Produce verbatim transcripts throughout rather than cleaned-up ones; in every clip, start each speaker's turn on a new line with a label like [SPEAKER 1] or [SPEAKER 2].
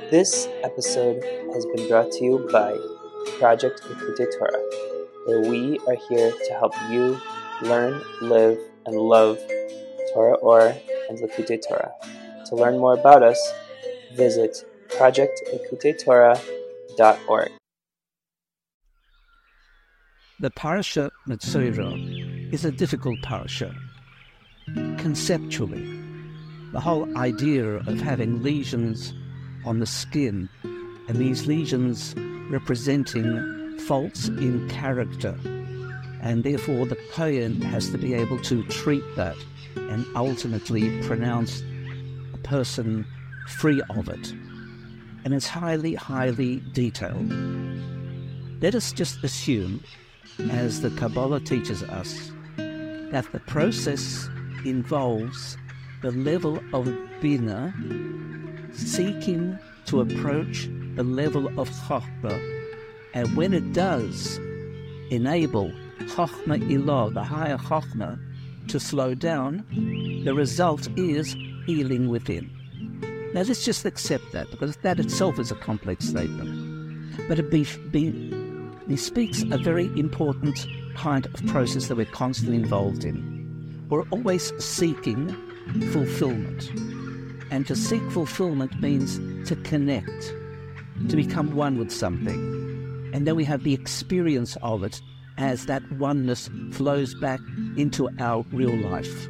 [SPEAKER 1] This episode has been brought to you by Project Likutei Torah, where we are here to help you learn, live, and love Torah Or and Likutei Torah. To learn more about us, visit project likutei torah dot org.
[SPEAKER 2] The parasha Metzora is a difficult parasha. Conceptually, the whole idea of having lesions on the skin, and these lesions representing faults in character, and therefore the Kohen has to be able to treat that and ultimately pronounce a person free of it. And it's highly, highly detailed. Let us just assume, as the Kabbalah teaches us, that the process involves the level of Bina seeking to approach the level of Chokhmah, and when it does enable Chokhmah Ilah, the higher Chokhmah, to slow down, the result is healing within. Now let's just accept that, because that itself is a complex statement. But it, be, be, it speaks a very important kind of process that we're constantly involved in. We're always seeking fulfillment. And to seek fulfillment means to connect, to become one with something. And then we have the experience of it as that oneness flows back into our real life.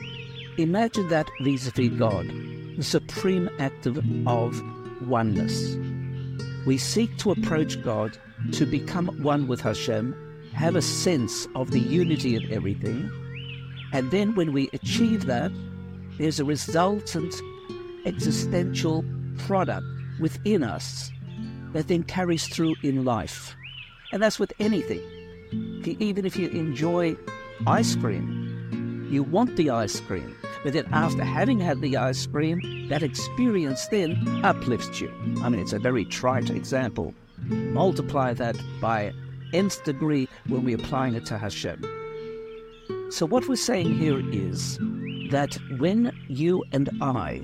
[SPEAKER 2] Imagine that vis-a-vis God, the supreme act of, of oneness. We seek to approach God, to become one with Hashem, have a sense of the unity of everything, and then when we achieve that, there's a resultant existential product within us that then carries through in life. And that's with anything. Even if you enjoy ice cream, you want the ice cream, but then after having had the ice cream, that experience then uplifts you. I mean, it's a very trite example. Multiply that by nth degree when we're applying it to Hashem. So what we're saying here is that when you and I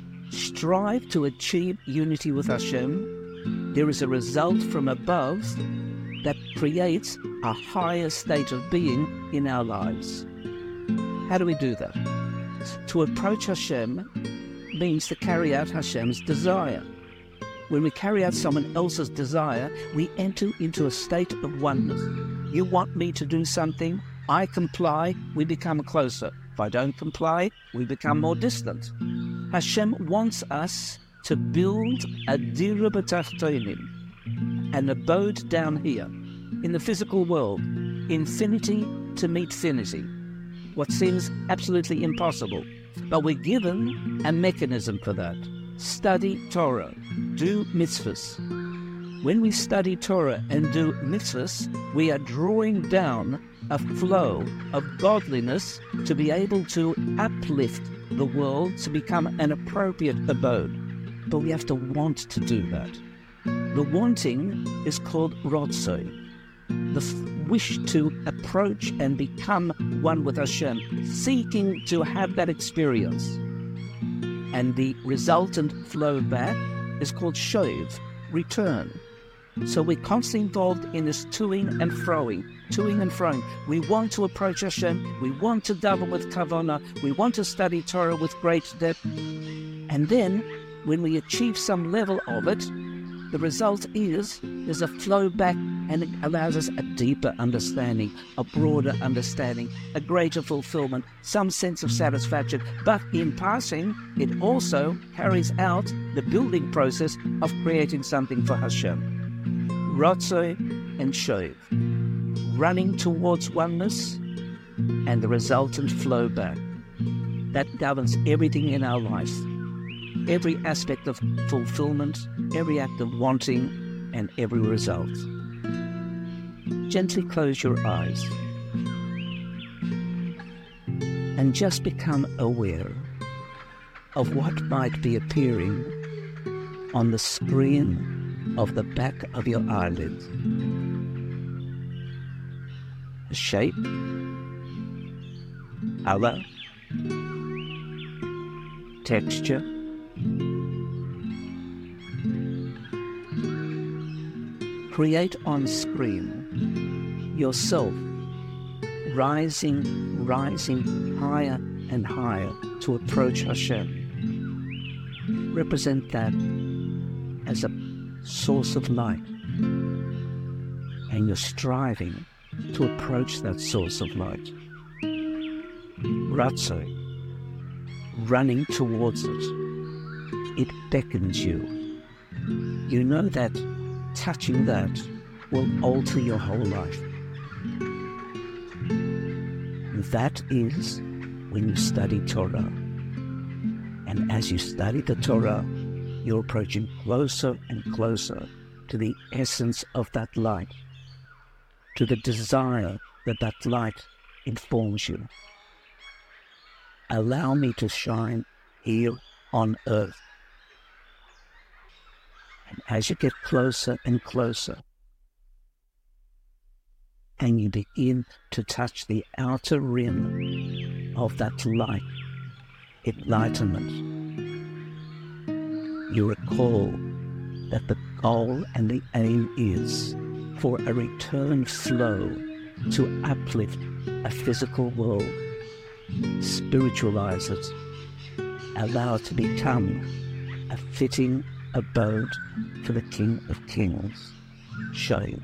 [SPEAKER 2] strive to achieve unity with Hashem, there is a result from above that creates a higher state of being in our lives. How do we do that? To approach Hashem means to carry out Hashem's desire. When we carry out someone else's desire, we enter into a state of oneness. You want me to do something, I comply, we become closer. If I don't comply, we become more distant. Hashem wants us to build a dira b'tachtonim, an abode down here, in the physical world, infinity to meet finity, what seems absolutely impossible. But we're given a mechanism for that. Study Torah, do mitzvahs. When we study Torah and do mitzvahs, we are drawing down a flow of godliness to be able to uplift the world to become an appropriate abode. But we have to want to do that. The wanting is called rotzoi, the f- wish to approach and become one with Hashem, seeking to have that experience. And the resultant flow back is called shoiv, return. So we're constantly involved in this toing and froing, toing and froing. We want to approach Hashem, we want to daven with kavanah, we want to study Torah with great depth. And then, when we achieve some level of it, the result is there's a flow back, and it allows us a deeper understanding, a broader understanding, a greater fulfillment, some sense of satisfaction. But in passing, it also carries out the building process of creating something for Hashem. Rotzoi and shoiv, running towards oneness, and the resultant flow back. That governs everything in our life. Every aspect of fulfillment, every act of wanting, and every result. Gently close your eyes and just become aware of what might be appearing on the screen of the back of your eyelids. A shape, color, texture, create on screen yourself rising, rising higher and higher to approach Hashem. Represent that as a source of light, and you're striving to approach that source of light. Ratzo, running towards it. It beckons you. You know that touching that will alter your whole life. That is when you study Torah. And as you study the Torah, you're approaching closer and closer to the essence of that light, to the desire that that light informs you. Allow me to shine here on earth. And as you get closer and closer, and you begin to touch the outer rim of that light, enlightenment, you recall that the goal and the aim is for a return flow to uplift a physical world, spiritualize it, allow it to become a fitting abode for the King of Kings, Shay.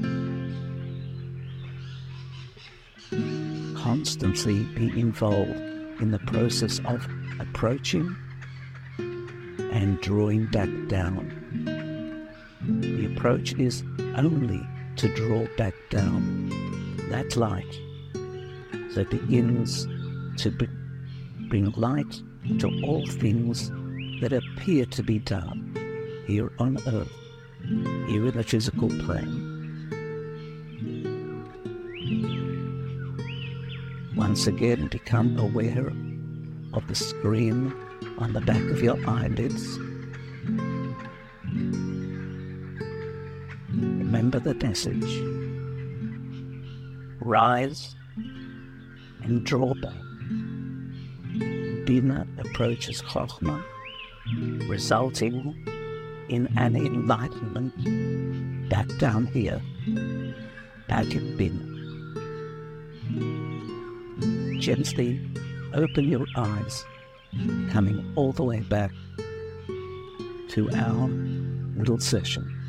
[SPEAKER 2] Constantly be involved in the process of approaching and drawing back down. The approach is only to draw back down that light, so it begins to bring light to all things that appear to be done here on earth, here in the physical plane. Once again, become aware of the screen on the back of your eyelids. Remember the message. Rise and draw back. Bina approaches Chokhmah, resulting in an enlightenment back down here, back in Bina. Gently open your eyes, coming all the way back to our little session.